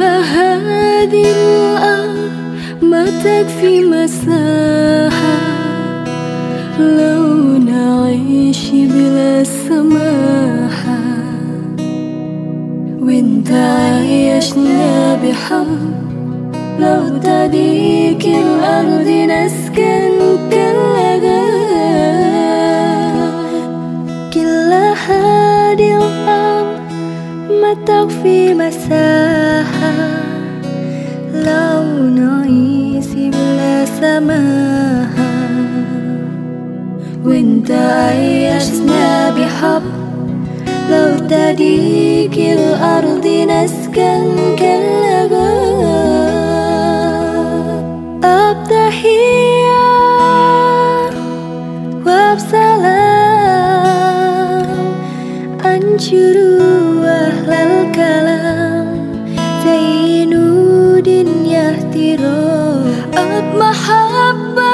هذه الأرض ما تكفي مساحة لو نعيش بلا سماحة، وانت عايشنا بحب لو تديك الأرض نسكن كل هذه الأرض ما تكفي مساحة لو نعيش بلا سماحة، وانت عايشنا بحب لو تديك الأرض نسكن بتحية وبسلام أنشروا أهل الكلام زينوا دنيا احترام محبة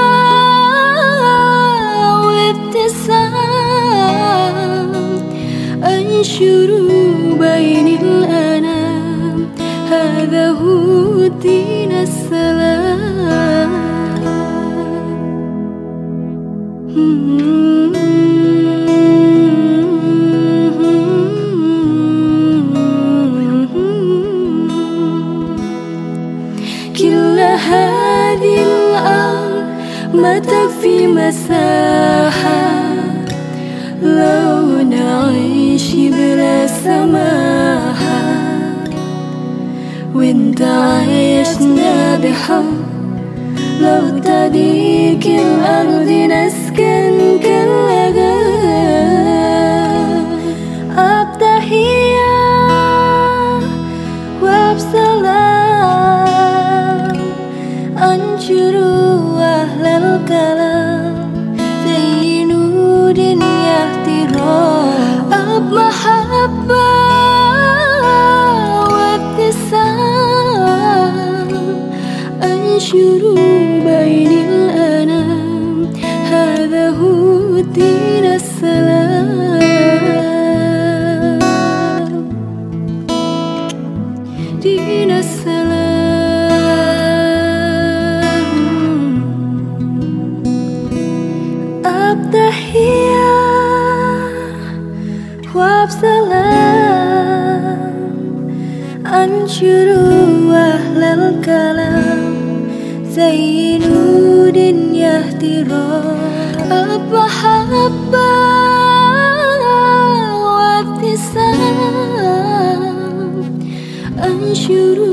وابتسام أنشروا بين الأنام، هذا هو دين السلام. كل هذه الأرض ما تكفي مساحة لو نعيش بلا سماحة، وانت عايشنا بحب لو تديك الأرض نسكن بتحية وبسلام أنشروا أهل الكلام زينوا دنيا احترام محبة وابتسام أنشروا بين الأنام، هذا هو دين السلام. دين السلام بتحية وبسلام أنشروا أهل الكلام زينوا دنيا احترام محبة وابتسام أنشروا